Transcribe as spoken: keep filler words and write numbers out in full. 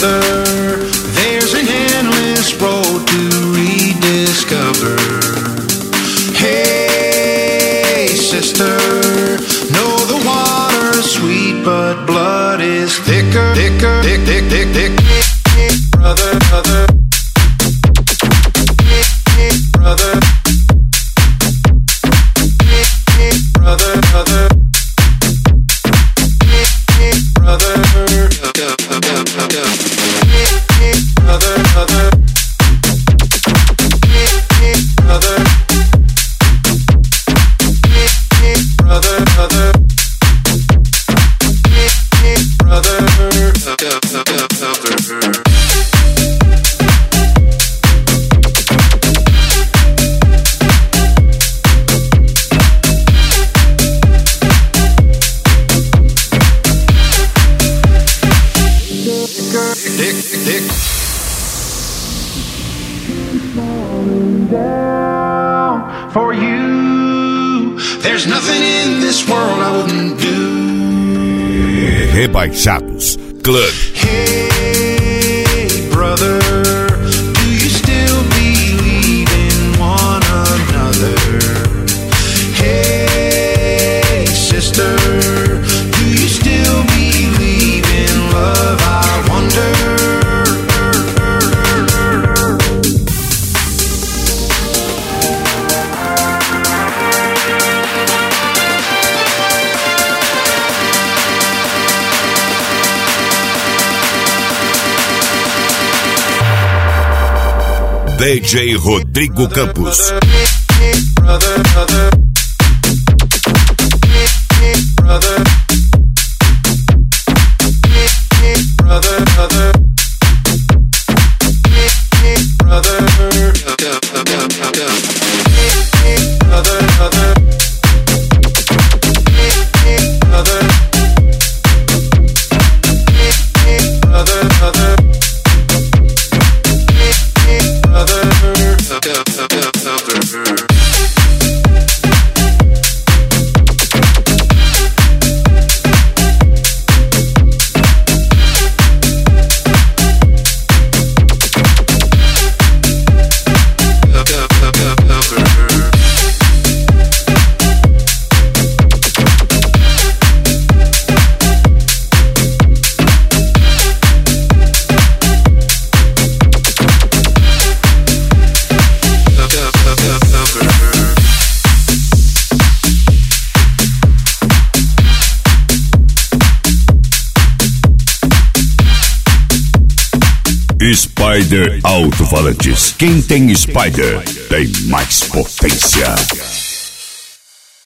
brother, there's an endless road to rediscover. Hey, sister, know the water's sweet, but blood is thicker, thicker, thick, thick, thick, thick. Brother, brother, brother, brother, brother. For you, there's nothing in this world I wouldn't do. Rebaixados Club. Hey, brother, do you still believe in one another? Hey, sister, do you still believe in love? I wonder. D J Rodrigo Campos. Brother, brother, brother, brother, brother, Spider Alto-Falantes. Quem tem Spider tem mais potência.